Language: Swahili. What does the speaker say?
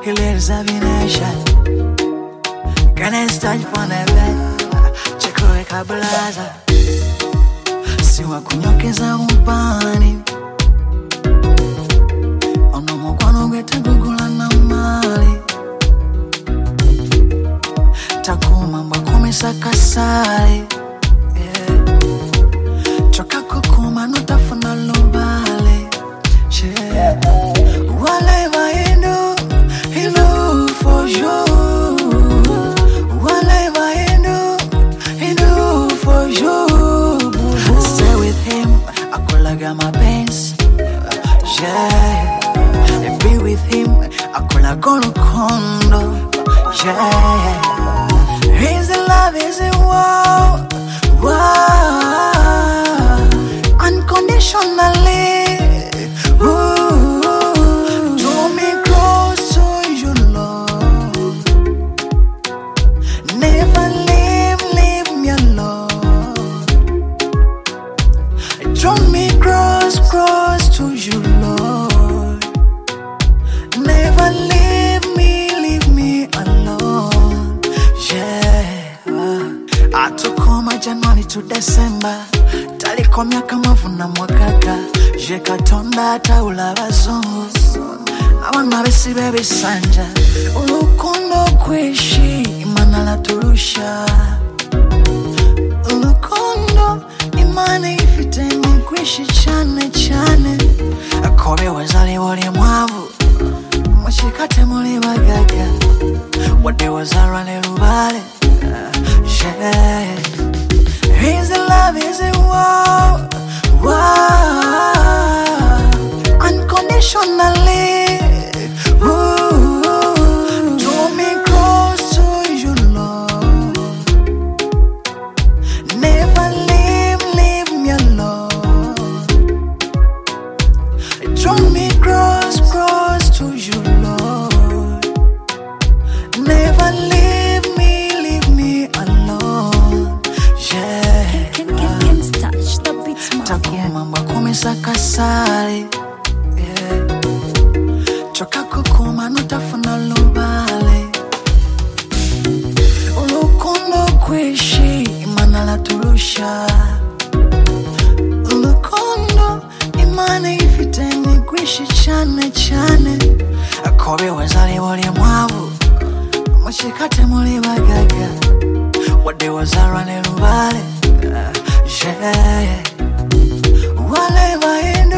Here's a nation. Can I start for the bed? Chekwe kablaza. Siwa kunyokeza upani. Ono mkwano gete gugula na mali. Takuma mbakome sakasari. Choka kukuma nutafuna lubale. Whatever you do, he do for you. Whatever you do, he do for you. Stay with him, akulaga mapenzi. Yeah, be with him, akulaga urukundo. Yeah, his love is a wow, wow, unconditionally. Draw me close to you, Lord. Never leave me alone. Yeah. Atukoma January to December. Talikomya kama vuna mwakaka. Jekatonda taula bazungu. Abana besi bebe sanja. Urukundo kwishi imana turusha. Urukundo imana ifiteni kwishi chane chane. Akobe wazali wali mwavu. Mwashikate muli bagaga. Wade wazarane lubale. Yeah. His love is a wow, wow, unconditionally. Draw me close to you, Lord. Never leave me alone. Draw me close to you, Lord. Never leave me alone. Yeah. Can touch the beats, Takuma mbakome sakasari. Yeah. Choka kukuma nutafuna lubale. Urukundo kwishi imana turusha. Urukundo imana ifiteni kwishi chane chane. Akobe wazali wali mwavu. Mwashikate muli bagaga. Wade wazarane lubale. Yeah. Whatever you